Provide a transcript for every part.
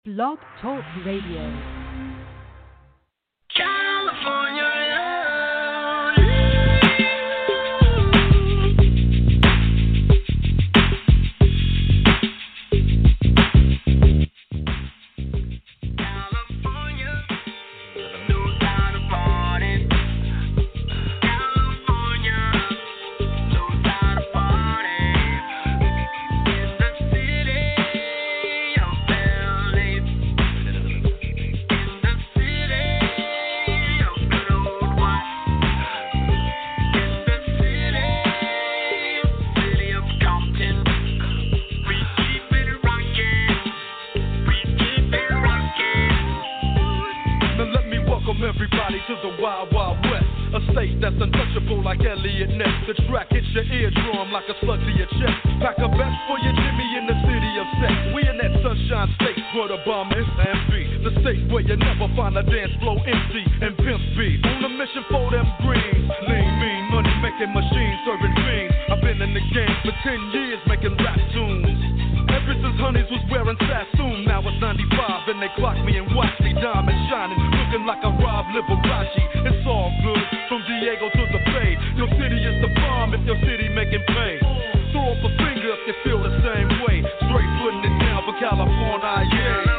Blog Talk Radio. California. To the Wild Wild West, a state that's untouchable like Elliot Ness. The track hits your eardrum like a slug to your chest. Pack a vest for your Jimmy in the city of sex. We in that sunshine state where the bomb is and be. The state where you never find a dance floor empty and pimp speed. On a mission for them greens. Lean, mean, money making machines serving fiends. I've been in the game for 10 years making rap tunes. Ever since Honeys was wearing Sassoon, now it's 95 and they clock me and watch me diamond shining, looking like a Rob Liberace. It's all good, from Diego to the Bay. Your city is the bomb if your city making pay. Throw up a finger if you feel the same way. Straight putting it down for California, yeah.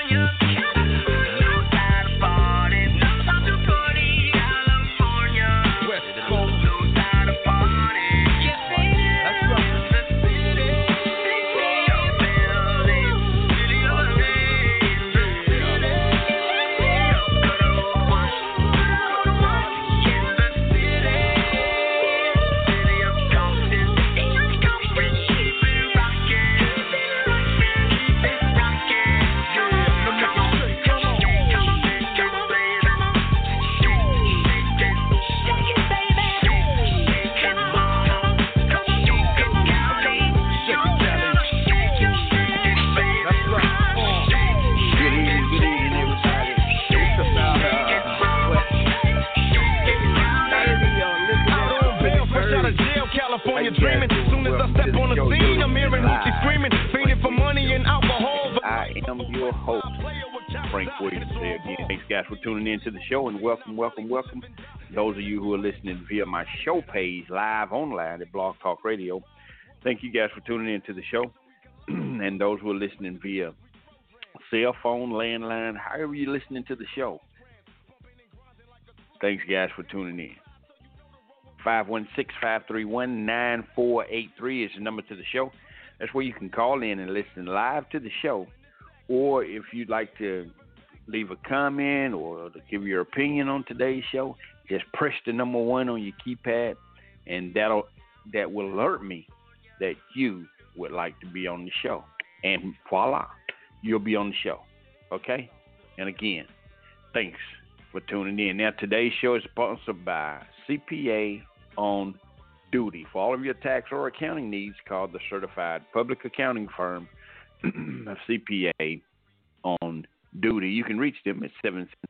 Dreaming. Soon as I step on the scene, I'm hearing Hoochie screaming, fiending for money and alcohol. I am your host, Frank Williams. Here again. Thanks, guys, for tuning in to the show, and welcome. Those of you who are listening via my show page, live online at Blog Talk Radio. Thank you, guys, for tuning in to the show, and those who are listening via cell phone, landline, however you're listening to the show. Thanks, guys, for tuning in. 516-531-9483 is the number to the show. That's where you can call in and listen live to the show. Or if you'd like to leave a comment or to give your opinion on today's show, just press the number 1 on your keypad, and that will alert me that you would like to be on the show. And voila, you'll be on the show. Okay? And again, thanks for tuning in. Now, today's show is sponsored by CPA on Duty. For all of your tax or accounting needs, call the certified public accounting firm of CPA on Duty. You can reach them at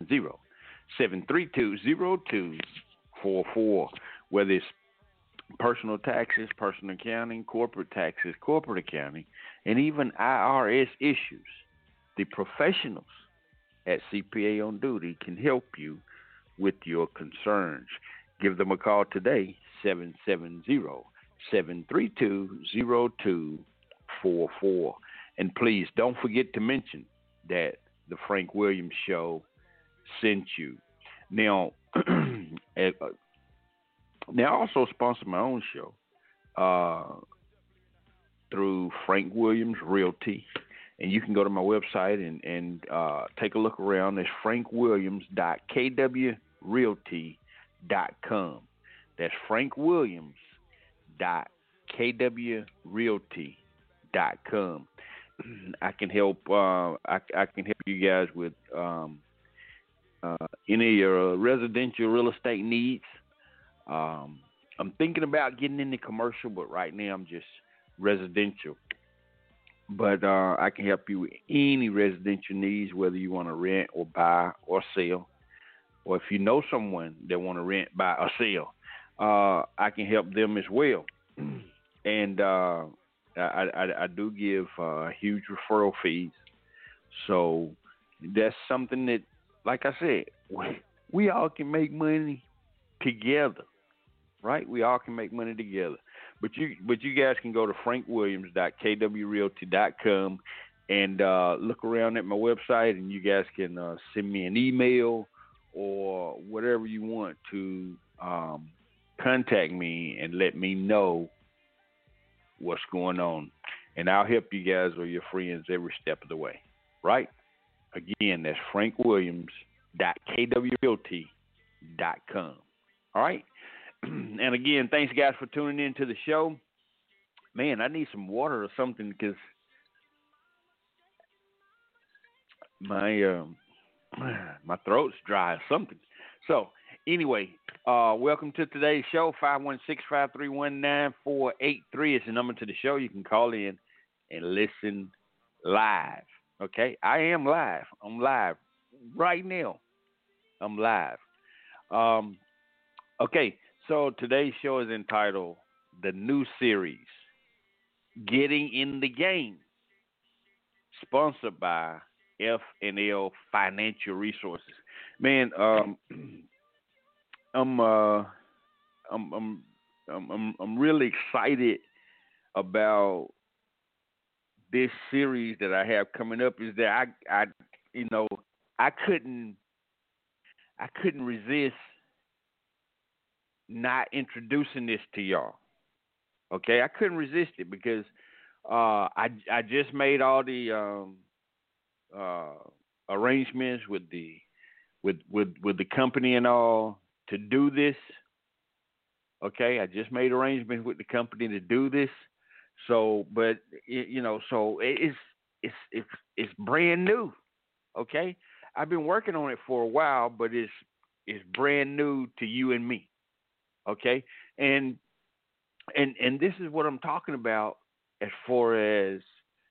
770-732-0244, whether it's personal taxes, personal accounting, corporate taxes, corporate accounting, and even IRS issues. The professionals at CPA on Duty can help you with your concerns. Give them a call today, 770-732-0244. And please don't forget to mention that the Frank Williams Show sent you. Now, I also sponsor my own show through Frank Williams Realty. And you can go to my website and take a look around. It's frankwilliams.kwrealty.com. That's frankwilliams.kwrealty.com. I can help. I can help you guys with any of your residential real estate needs. I'm thinking about getting into commercial, but right now I'm just residential. But I can help you with any residential needs, whether you want to rent or buy or sell. Or if you know someone that want to rent, buy, or sell, I can help them as well. And I do give huge referral fees So that's something that, like I said, we all can make money together, right? We all can make money together. But you guys can go to frankwilliams.kwrealty.com and look around at my website, and you guys can send me an email or whatever you want to contact me and let me know what's going on. And I'll help you guys or your friends every step of the way, right? Again, that's frankwilliams.kwrealty.com. All right? And again, thanks, guys, for tuning in to the show. Man, I need some water or something because my throat's dry or something. So, anyway, welcome to today's show. 516-531-9483 is the number to the show. You can call in and listen live. Okay? I am live. I'm live right now. I'm live. Okay, so today's show is entitled The New Series, Getting in the Game, sponsored by F&L Financial Resources. Man, I'm really excited about this series that I have coming up. Is that I couldn't resist not introducing this to y'all. Okay, I couldn't resist it because I just made all the arrangements with the company and all to do this. Okay, I just made arrangements with the company to do this. So, but so it's brand new. Okay, I've been working on it for a while, but it's brand new to you and me. Okay, and this is what I'm talking about as far as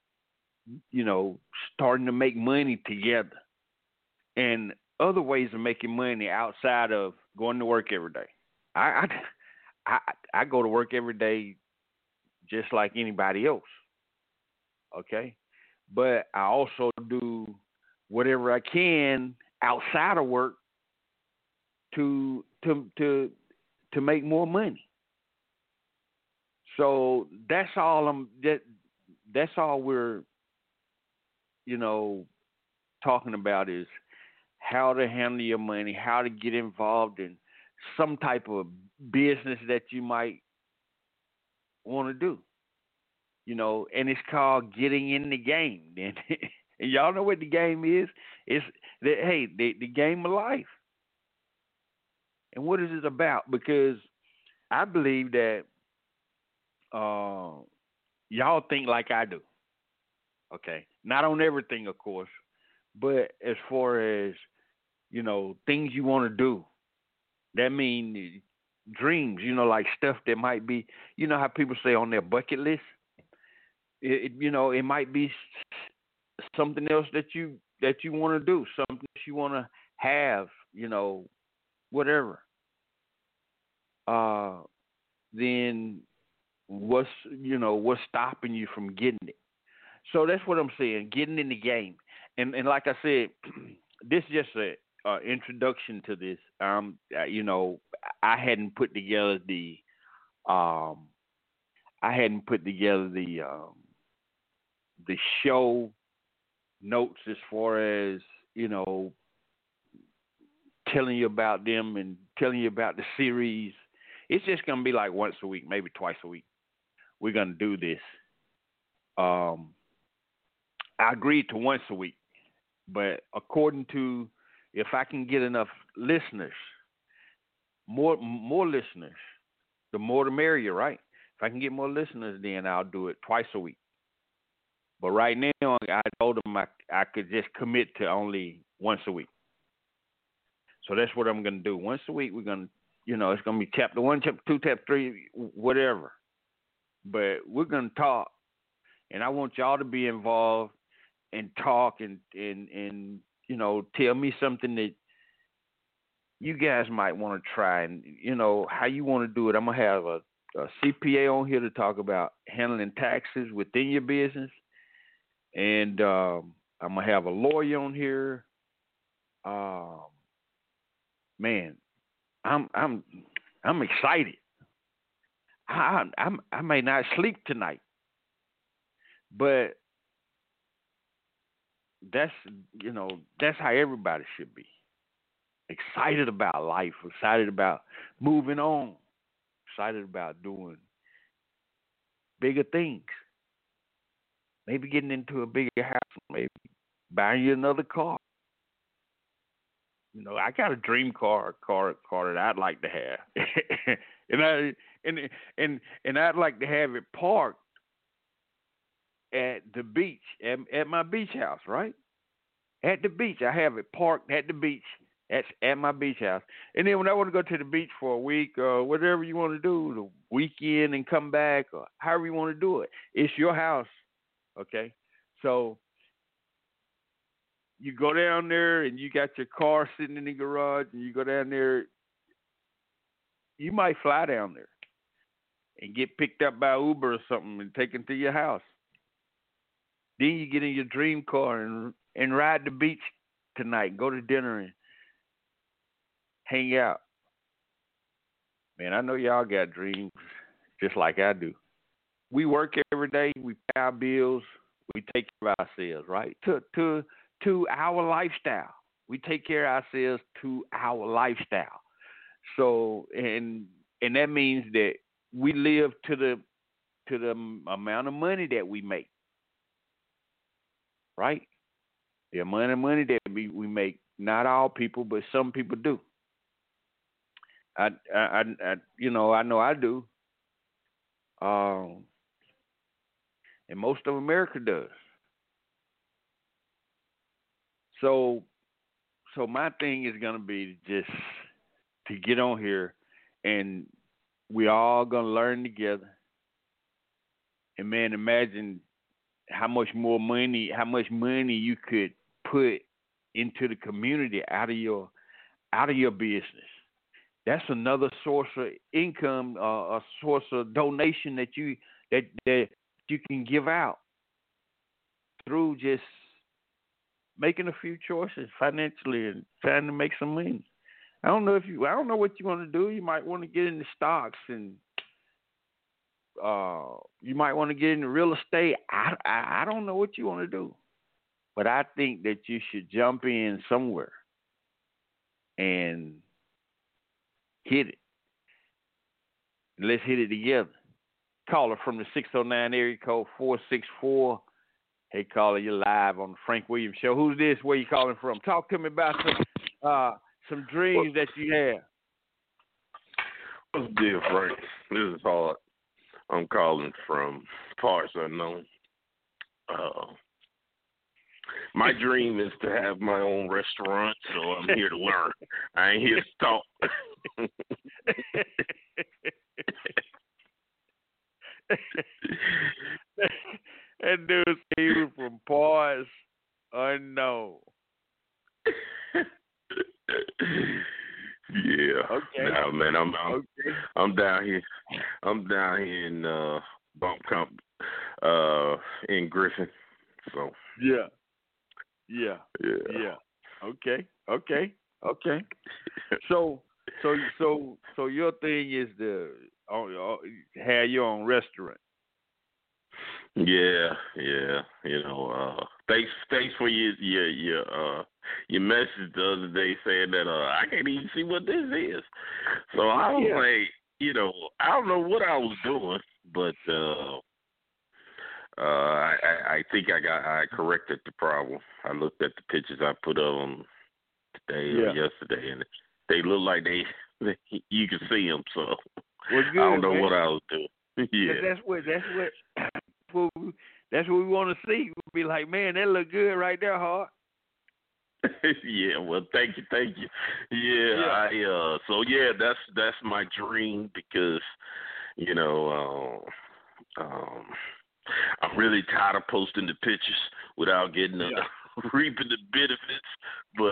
starting to make money together and other ways of making money outside of going to work every day. I go to work every day just like anybody else. Okay, but I also do whatever I can outside of work to make more money. So that's all that's all we're talking about is how to handle your money, how to get involved in some type of business that you might want to do. And it's called getting in the game. And y'all know what the game is? It's the game of life. And what is it about? Because I believe that y'all think like I do. Okay. Not on everything, of course, but as far as, things you want to do, that means dreams, like stuff that might be, how people say on their bucket list, it might be something else that you want to do, something that you want to have, whatever. Then what's stopping you from getting it? So that's what I'm saying, getting in the game. And like I said, this is just a introduction to this. I hadn't put together the show notes as far as, telling you about them and telling you about the series. It's just going to be like once a week, maybe twice a week. We're going to do this. I agreed to once a week, but according to if I can get enough listeners, more listeners, the more the merrier, right? If I can get more listeners, then I'll do it twice a week. But right now, I told them I could just commit to only once a week. So that's what I'm going to do. Once a week, we're going to, it's going to be chapter 1, chapter 2, chapter 3, whatever. But we're going to talk, and I want y'all to be involved and talk and tell me something that you guys might want to try and, how you want to do it. I'm going to have a CPA on here to talk about handling taxes within your business. And I'm gonna have a lawyer on here. Man, I'm excited. I may not sleep tonight, but that's how everybody should be. Excited about life, excited about moving on, excited about doing bigger things. Maybe getting into a bigger house, maybe buying you another car. I got a dream car that I'd like to have, and I'd like to have it parked at the beach, at my beach house, right? At the beach, I have it parked at the beach. At my beach house. And then when I want to go to the beach for a week or whatever you want to do, the weekend and come back or however you want to do it, it's your house, okay? So you go down there and you got your car sitting in the garage and you go down there, you might fly down there and get picked up by Uber or something and taken to your house. Then you get in your dream car and ride the beach tonight, go to dinner and hang out. Man, I know y'all got dreams just like I do. We work every day. We pay our bills. We take care of ourselves, right? To our lifestyle. We take care of ourselves to our lifestyle. So, and that means that we live to the amount of money that we make, right? The amount of money that we make. Not all people, but some people do. I know I do. And most of America does. So my thing is gonna be just to get on here, and we all gonna learn together. And man, imagine how much money you could put into the community out of your business. That's another source of income, a source of donation that you can give out through just making a few choices financially and trying to make some money. I don't know what you want to do. You might want to get into stocks, and you might want to get into real estate. I don't know what you want to do, but I think that you should jump in somewhere and hit it. Let's hit it together. Caller from the 609 area code 464. Hey, caller, you're live on the Frank Williams Show. Who's this? Where you calling from? Talk to me about some dreams that you have. What's the deal, Frank? This is Hard. I'm calling from parts unknown. My dream is to have my own restaurant, so I'm here to learn. I ain't here to talk. That dude came from parts unknown. Yeah. Okay. Nah, man, I'm down here. I'm down here in Bump Comp in Griffin. So Yeah. Okay. So your thing is to have your own restaurant. Yeah. You know, thanks for your message the other day saying that I can't even see what this is. So I was like, I don't know what I was doing, but I think I corrected the problem. I looked at the pictures I put of them today or yesterday, and they look like you can see them. So good, I don't know man. what I was doing. Yeah, that's what we want to see. We'll be like, man, that look good right there, Hart. Yeah, well, thank you. Yeah. So that's my dream because, I'm really tired of posting the pictures without getting reaping the benefits. But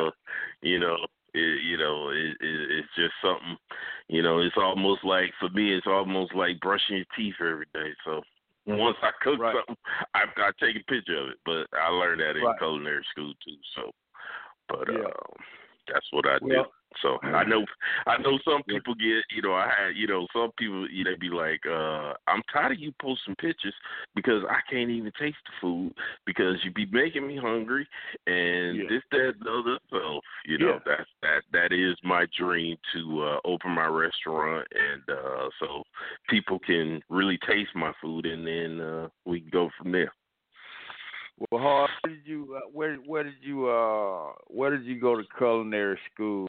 it's just something. It's almost like for me, it's almost like brushing your teeth every day. So once I cook something, I I take a picture of it, but I learned that in Right. culinary school too. So, but Yeah. that's what I do. Well, So I know some people get, I had, some people, they be like, I'm tired of you posting pictures because I can't even taste the food because you be making me hungry and this, that, and the other. So, that is my dream to open my restaurant and so people can really taste my food and then we can go from there. Well, Hart, where did you go to culinary school?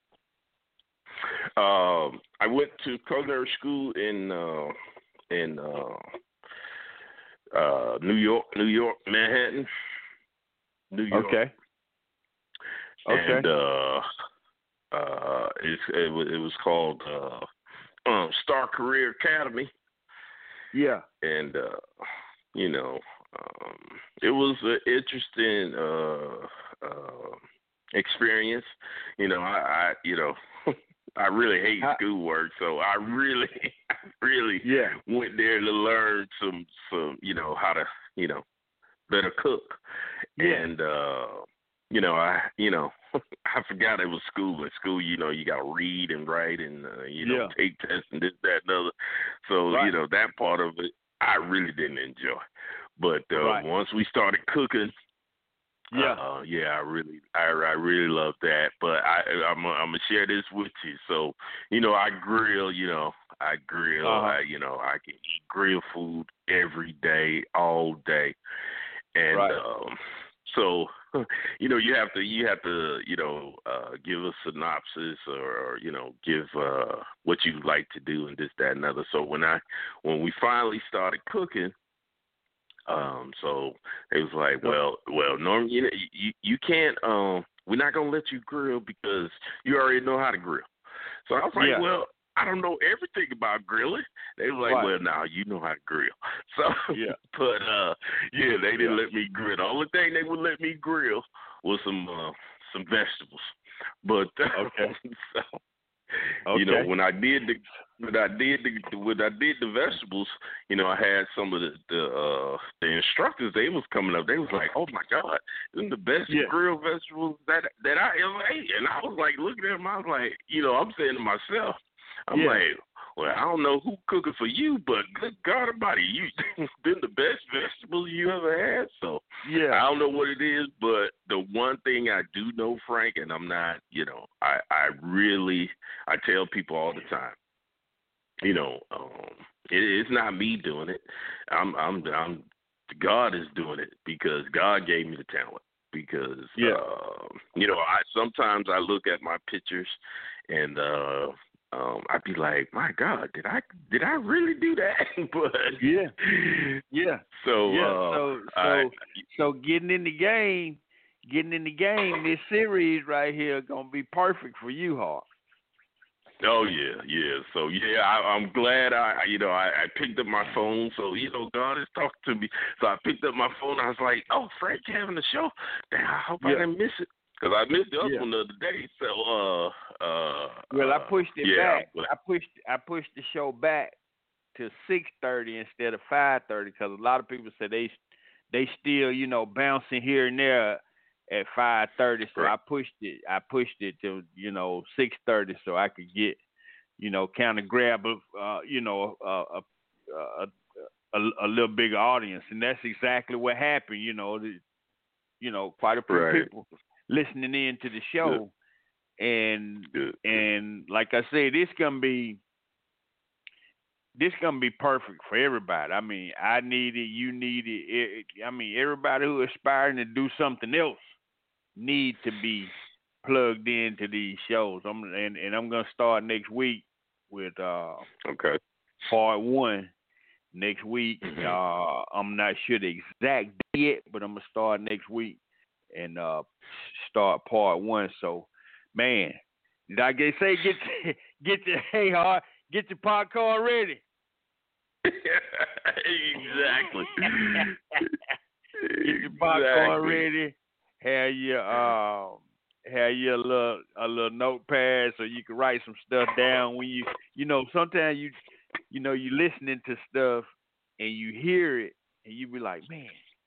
I went to culinary school in New York, Manhattan, New York. Okay. And it was called Star Career Academy. Yeah. And it was an interesting experience. I really hate schoolwork, so I really went there to learn some how to better cook. Yeah. And I forgot it was school. At school, you got to read and write and take tests and this, that, and other. So that part of it I really didn't enjoy. But once we started cooking, I really love that. But I'm gonna share this with you. So, I grill. I grill. I can eat grill food every day, all day, and so you have to give a synopsis or give what you like to do and this, that, and other. So when we finally started cooking. So it was like, well, Norm, you can't. We're not gonna let you grill because you already know how to grill. So I was like, well, I don't know everything about grilling. They were like, well, now you know how to grill. So, but they didn't let me grill. The only thing they would let me grill was some vegetables. But when I did the vegetables, I had some of the instructors. They was coming up. They was like, "Oh my God, this is the best grilled vegetables that I ever ate." And I was like, looking at them. I was like, I'm saying to myself, I'm like, well, I don't know who cooking for you, but good God Almighty, you been the best vegetables you ever had. So I don't know what it is, but the one thing I do know, Frank, and I'm not, I tell people all the time, it's not me doing it. I'm God is doing it because God gave me the talent. Because sometimes I look at my pictures and I'd be like, my God, did I really do that? But So getting in the game, this series right here gonna be perfect for you, Hart. Oh yeah. So I'm glad I picked up my phone. So God is talking to me. So I picked up my phone. I was like, oh, Frank having a show. Damn, I hope I didn't miss it because I missed the other one the other day. So I pushed it back. I pushed the show back to 6:30 instead of 5:30 because a lot of people said they still bouncing here and there at 5:30, so I pushed it to 6:30 so I could get kind of grab a little bigger audience, and that's exactly what happened. Quite a few people listening in to the show, and like I said, this gonna be perfect for everybody. I mean, I need it, you need it. I mean, everybody who is aspiring to do something else need to be plugged into these shows. I'm gonna start next week with part 1 next week. I'm not sure the exact date yet, but I'm gonna start next week and start part 1. So, man, like they say, get your popcorn ready. Exactly. Get your popcorn ready. Have your little notepad so you can write some stuff down when you sometimes you listening to stuff and you hear it and you be like, man,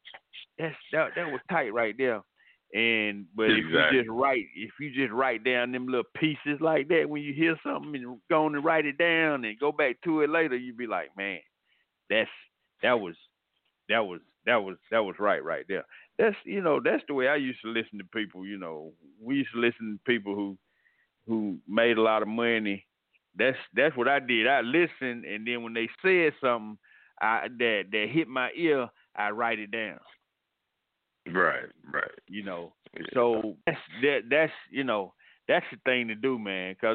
that was tight right there. But exactly. if you just write down them little pieces like that, when you hear something and go on and write it down and go back to it later, you be like, man, that was right there. That's the way I used to listen to people. We used to listen to people who made a lot of money. That's what I did. I listened, and then when they said something that hit my ear, I write it down. Right. Yeah. So that's the thing to do, man. Because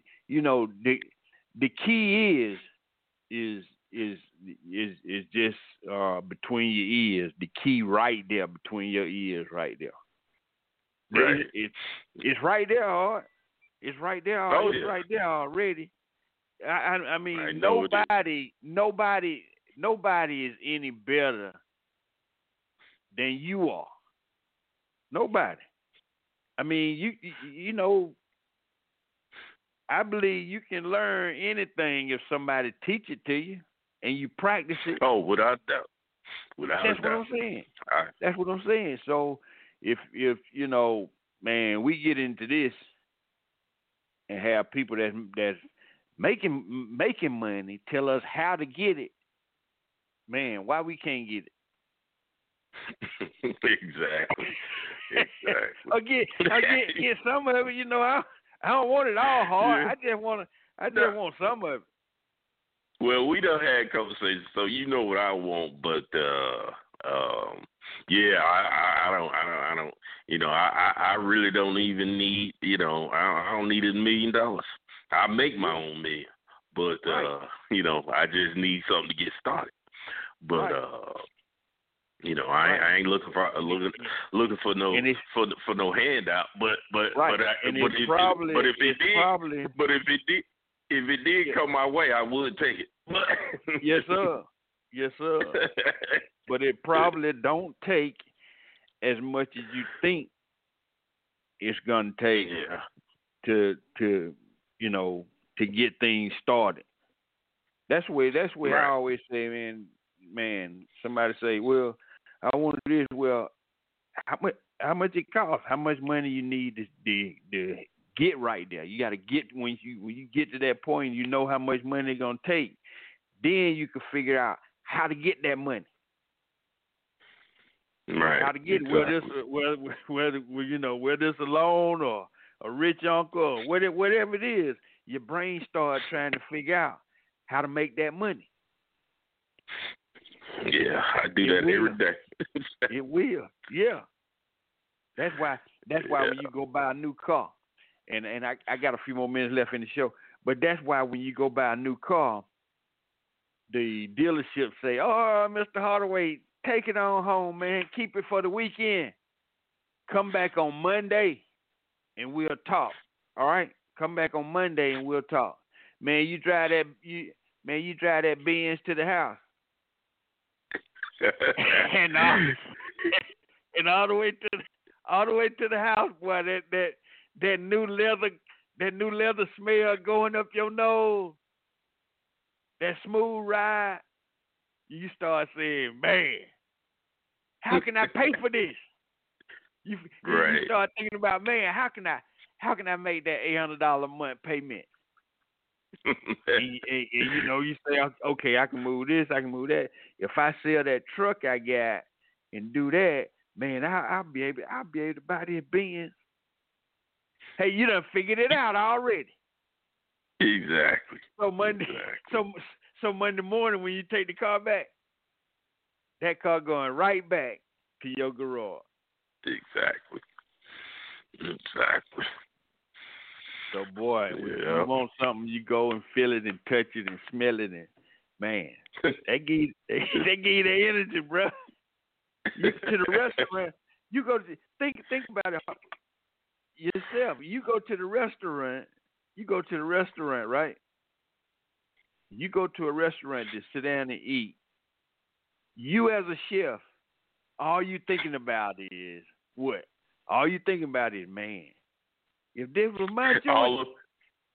the key is just between your ears. The key right there between your ears, right there. Right. It's right there, Art. It's right there. It's right there already. I mean, nobody is any better than you are. Nobody. I mean, I believe you can learn anything if somebody teach it to you and you practice it. Oh, without doubt. That's what I'm saying. That's what I'm saying. So if man, we get into this and have people that's making money tell us how to get it, man, why we can't get it? Exactly. Get some of it. I don't want it all hard. Yeah. I just want some of it. Well, we done had conversations, so you know what I want, but yeah, I don't. I really don't even need. I don't need $1 million. I make my own million, but right. I just need something to get started. But right. I ain't looking for no for no handout. But right. If it did come my way, I would take it. Yes, sir. But it probably don't take as much as you think it's gonna take to get things started. That's the way right. I always say, man. Somebody say, well, I want to do this. Well, how much it costs? How much money you need to get right there? You got to get when you get to that point, you know how much money it's gonna take. Then you can figure out how to get that money. Right. How to get whether it's a loan or a rich uncle or whatever it is, your brain starts trying to figure out how to make that money. Yeah, I do that every day. It will, yeah. That's why when you go buy a new car, and I got a few more minutes left in the show, but that's why when you go buy a new car, the dealership say, "Oh, Mr. Hardaway, take it on home, man. Keep it for the weekend. Come back on Monday, and we'll talk. All right? Come back on Monday, and we'll talk. Man, you drive that Benz to the house, and all the way to the house, boy. That new leather smell going up your nose. That smooth ride. You start saying, man, how can I pay for this? You start thinking about, man, how can I make that $800 a month payment? and you say, okay, I can move this, I can move that. If I sell that truck I got and do that, man, I'll be able to buy this Benz. Hey, you done figured it out already. Exactly. So Monday morning when you take the car back, that car going right back to your garage. Exactly. So boy, when you want something, you go and feel it and touch it and smell it, and man, that give you the energy, bro. You to the restaurant, you go to think about it yourself. You go to the restaurant, right? You go to a restaurant to sit down and eat. You as a chef, all you thinking about is what? All you thinking about is, man, if this was my joint.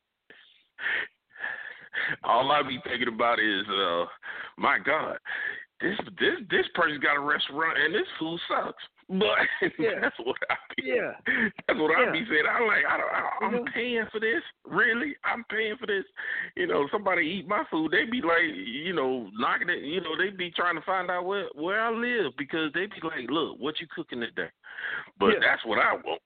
All I be thinking about is, my God, this person got a restaurant and this food sucks. But that's what I be. That's what I be saying. I'm paying for this. Really, I'm paying for this. Somebody eat my food, they be like, knocking it. They be trying to find out where I live because they be like, look, what you cooking today? But that's what I want.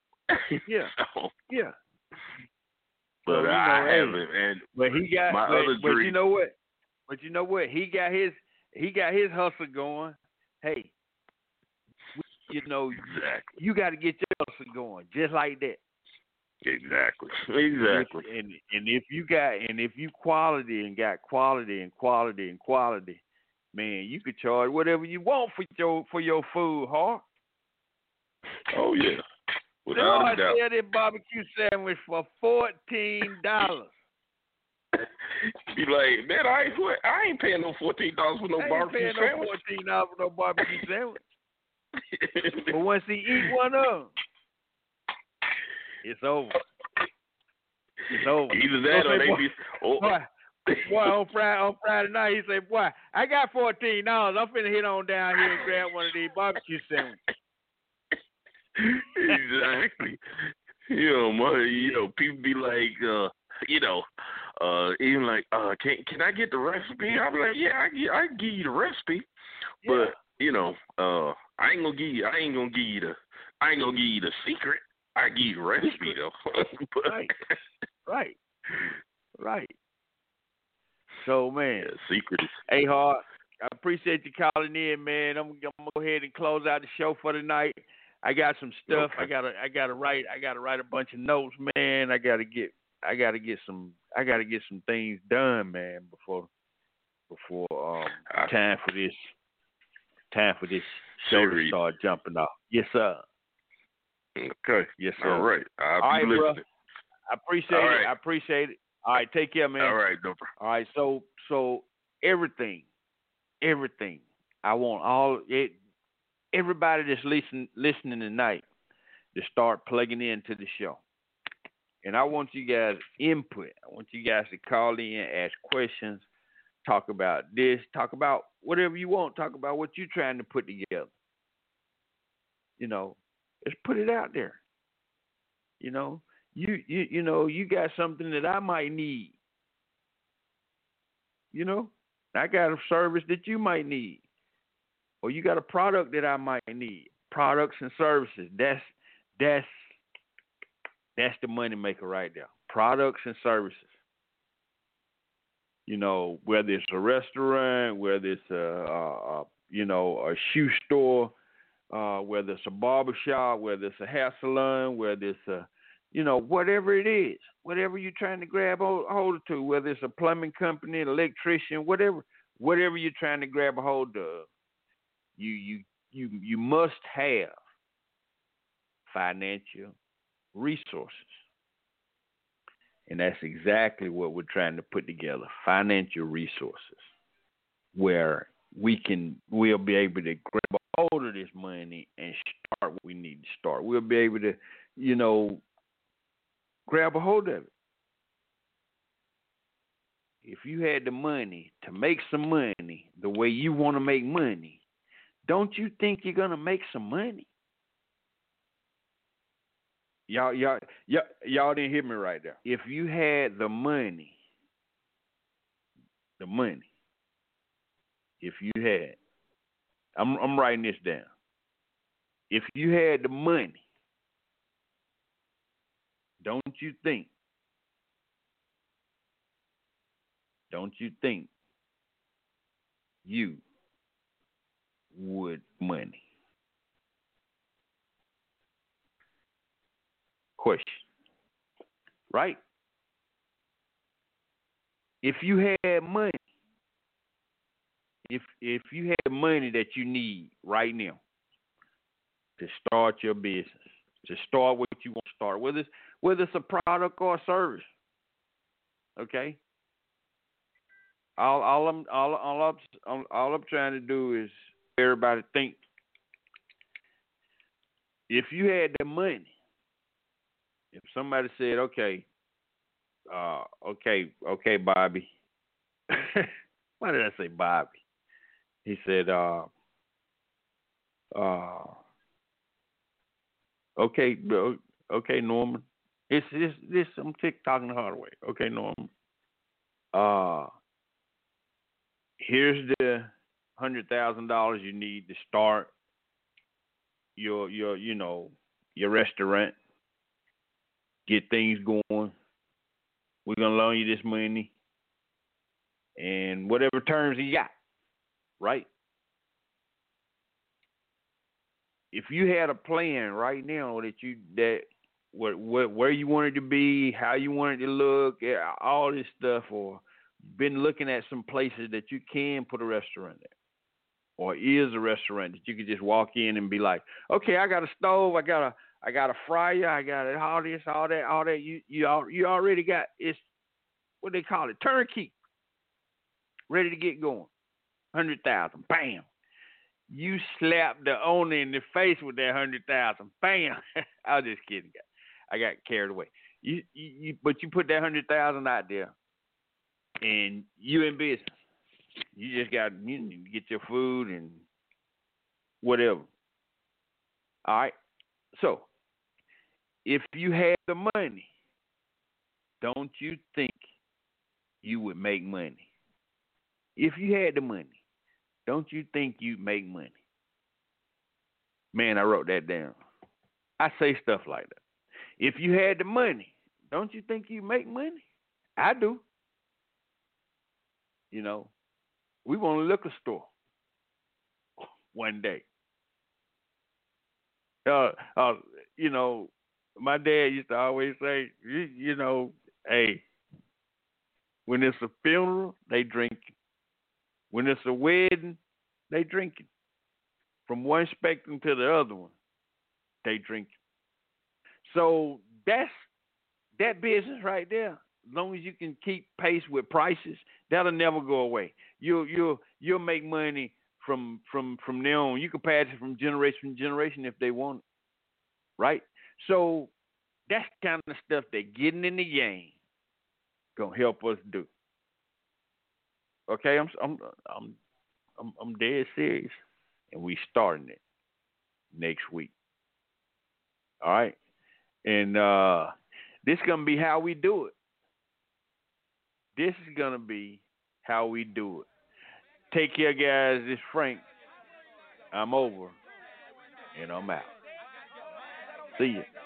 But I haven't. And but he got my other but dream. you know what? But you know what? He got his hustle going. Hey. Exactly. You got to get your hustle going just like that. Exactly. And if you quality and got quality and quality and quality, man, you could charge whatever you want for your food, huh? Oh yeah. Without a doubt. I said that barbecue sandwich for $14. Be like, man, I ain't paying no $14 for no barbecue sandwich. I ain't paying no $14 for no barbecue sandwich. But once he eat one of them, it's over. It's over. Either that or they be. Boy, on Friday night, he say, boy, I got $14. I'm finna hit on down here and grab one of these barbecue sandwiches. Exactly. People be like, even like, can I get the recipe? I'm like, yeah, I can give you the recipe, but I ain't gonna give you the secret. I give you the recipe though. Right. So man, secret. Hey, Hart, I appreciate you calling in, man. I'm gonna go ahead and close out the show for tonight. I got some stuff. Okay. I gotta write a bunch of notes, man. I gotta get some things done, man, before time for this show to start jumping off. Yes, sir. Okay. Yes, sir. All right. All right, bro. I appreciate it. All right, take care, man. All right, no problem. All right, so everything. I want everybody that's listening tonight to start plugging into the show. And I want you guys input. I want you guys to call in, ask questions, talk about this, talk about whatever you want, talk about what you're trying to put together. Let's put it out there. You got something that I might need. I got a service that you might need. Or you got a product that I might need. Products and services. That's the money maker right there. Products and services. Whether it's a restaurant, whether it's a shoe store, whether it's a barbershop, whether it's a hair salon, whether it's a, whatever it is, whatever you're trying to grab hold to, whether it's a plumbing company, an electrician, whatever you're trying to grab a hold of, you must have financial resources. And that's exactly what we're trying to put together, financial resources, where we'll be able to grab a hold of this money and start what we need to start. We'll be able to, grab a hold of it. If you had the money to make some money the way you want to make money, don't you think you're going to make some money? Y'all didn't hear me right there. If you had the money, if you had, I'm writing this down. If you had the money, don't you think you would money? Question. Right? If you had money, if you had money that you need right now to start your business, to start what you want to start, whether it's a product or a service, okay? All I'm trying to do is everybody think. If you had the money, if somebody said, okay, Bobby. Why did I say Bobby? He said, okay, Norman. It's this. I'm talking the hard way. Okay, Norman. Here's the $100,000 you need to start your restaurant. Get things going. We're gonna loan you this money, and whatever terms you got, right? If you had a plan right now where you want it to be, how you want it to look, all this stuff, or been looking at some places that you can put a restaurant there, or is a restaurant that you could just walk in and be like, okay, I got a stove, I got a fryer, I got all this, all that. You already got, it's what they call it, turnkey, ready to get going. 100,000, bam. You slap the owner in the face with that 100,000, bam. I was just kidding, guys. I got carried away. But you put that 100,000 out there, and you in business. You just got to get your food and whatever. All right. So, if you had the money, don't you think you would make money? If you had the money, don't you think you'd make money? Man, I wrote that down. I say stuff like that. If you had the money, don't you think you'd make money? I do. We want a liquor store one day. My dad used to always say, hey, when it's a funeral, they drinking. When it's a wedding, they drinking. From one spectrum to the other one, they drinking. So that's that business right there. As long as you can keep pace with prices, that'll never go away. You'll make money from there on. You can pass it from generation to generation if they want it, right? So that's kind of stuff that getting in the game gonna help us do. Okay, I'm dead serious, and we starting it next week. All right, and this is gonna be how we do it. This is gonna be how we do it. Take care, guys. This is Frank. I'm over, and I'm out. See ya.